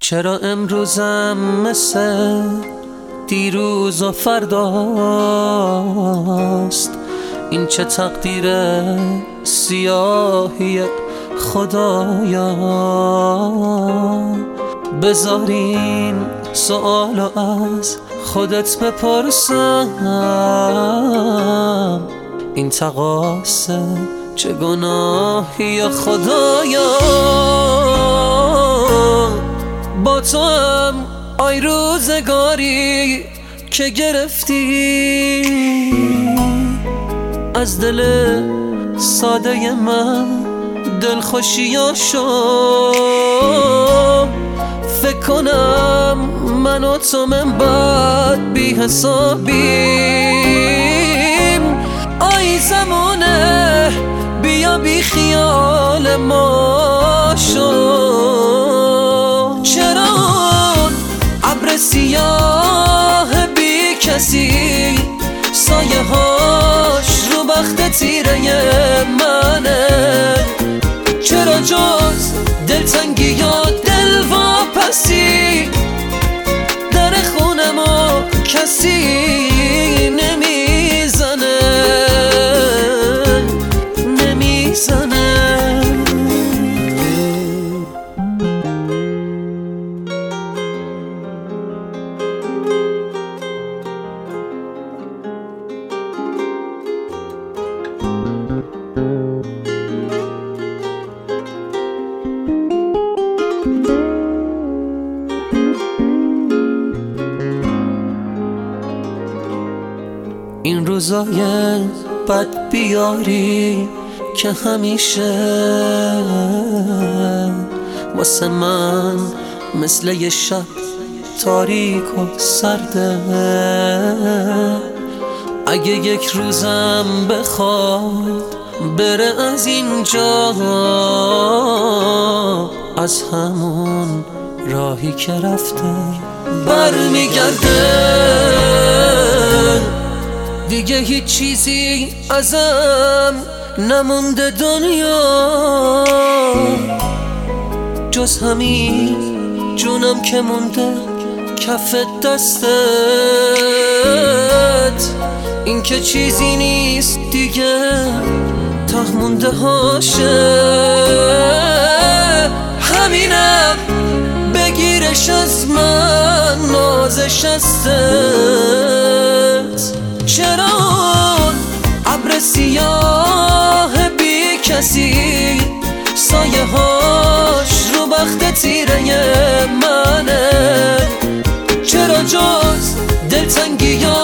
چرا امروزم مثل دیروز و فرداست؟ این چه تقدیر سیاهی خدایا. بذارین سوالو از خودت بپرسم، این تقاصه چه گناهی خدایا. با تو هم آی روزگاری که گرفتی از دل ساده من دلخوشیاشو. فکر کنم من و تو من بعد بی حسابیم. آی زمونه بیا بی خیال ما شو. چرا ابر سیاه بی کسی سایه هاش رو بخت تیره منه؟ چرا جز دلتنگی یا دل واپسی در خونه ما کسی نمیزنه؟ این روزای بد بیاری که همیشه واسه من مثل یه شب تاریک و سرده. اگه یک روزم بخواد بره از اینجا، از همون راهی که رفته برمیگرده. دیگه هیچ چیزی ازم نمونده دنیا، جز همین جونم که مونده کف دستت. این که چیزی نیست دیگه ته مونده هاشه. همینم بگیرش از من نازش هستت. چرا ابر سیاه بی کسی سایه هاش رو بخت تیره منه؟ چرا جز دلتنگی یا